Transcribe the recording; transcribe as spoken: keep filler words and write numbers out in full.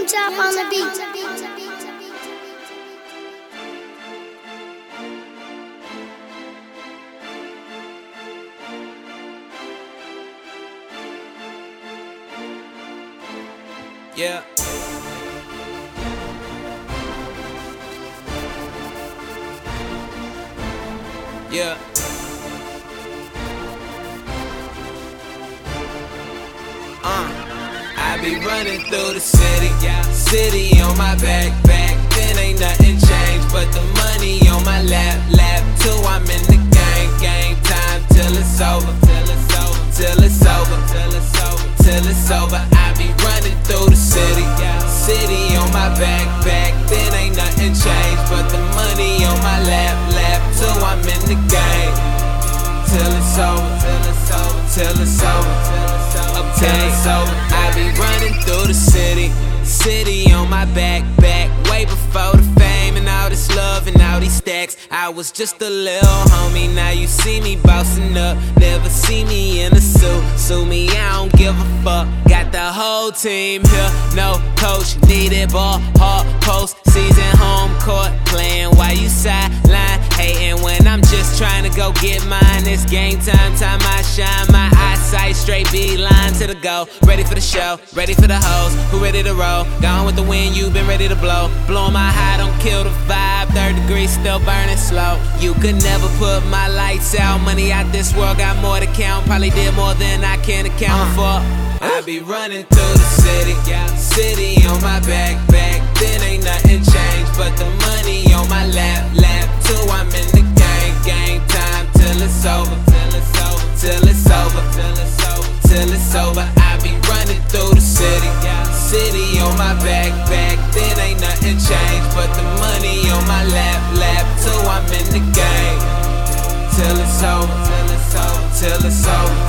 Moonchop on the beat. Yeah. Yeah. Uh, I be running through the city, yeah. City on my back, back. Then ain't nothing changed but the money on my lap, lap. Till I'm in the game, game time till it's over, till it's over, till it's over, till it's over, till it's over. I be running through the city, yeah. City on my back, back. Then ain't nothing changed but the money on my lap, lap. Till I'm in the game, till it's over, till it's over, till it's over, till it's over. I be running through the city, city on my back, back. Way before the fame and all this love and all these stacks. I was just a little homie, now you see me bossing up. Never see me in a suit, sue me, I don't give a fuck. Got the whole team here, no coach needed. Ball, hard post, season home court. Playing while you sideline, hating when I'm just trying to go get mine. It's game time, time I shine. My eyesight straight beeline to the goal. Ready for the show, ready for the hoes. Who ready to roll? Gone with the wind, you been ready to blow. Blowing my high, don't kill the vibe. Third degree, still burning slow. You could never put my lights out. Money out this world, got more to count. Probably did more than I can account for. I be running through the city, yeah. City on my back, back. Then ain't nothing changed but the money on my lap, lap. Till I'm in the game, game time till it's over, till it's over, till it's over, till it's over, till it's over. I be running through the city, yeah. City on my back, back. Then ain't nothing changed but the money on my lap, lap. Till I'm in the game, till it's over, till it's over, till it's over.